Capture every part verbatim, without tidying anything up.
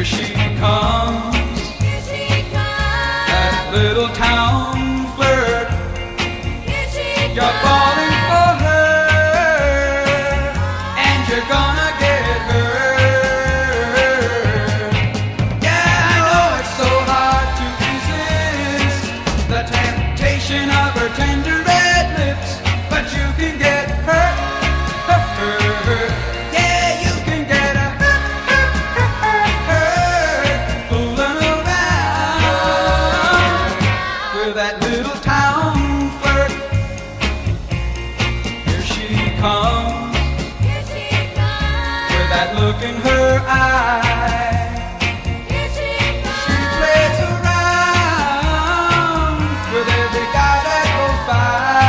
Here she comes, Here she comes. that little town flirt. Here she You're comes. falling for her, and you're gonna get hurt. Yeah, I know it's so hard to resist the temptation of her tender red lips, but you can get hurt, hurt, hurt. Yeah, you can get a hurt, hurt, hurt, hurt, fooling around with that little town flirt. Here she comes, Here she comes. with that look in her eye. Here she comes. She plays around with every guy that goes by.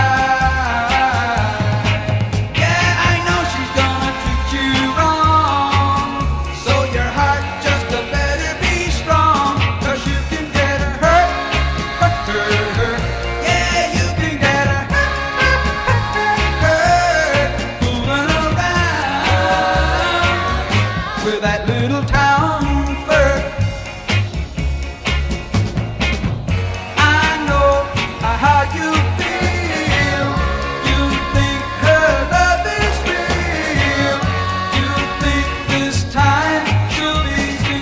Yeah, I know she's gonna treat you wrong, so your heart just a better be strong, 'cause you can get her hurt, hurt, hurt, hurt. Yeah, you can get her hurt, hurt, hurt, hurt, fooling around with that little town flirt. I know how you feel. You think her love is real. You think this time she'll be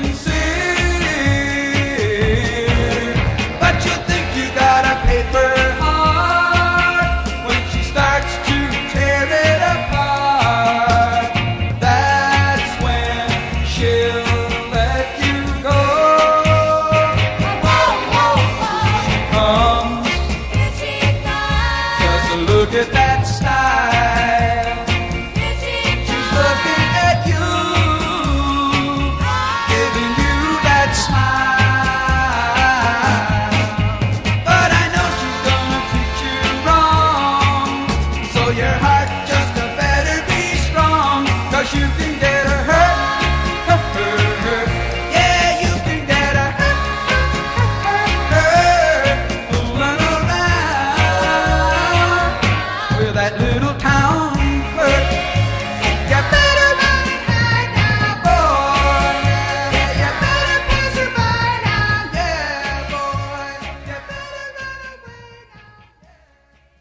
sincere. But you think you got a paper heart when she starts to tear it apart. That's when she'll let you go. Whoa, whoa, she comes. Here she comes. Just look at that style.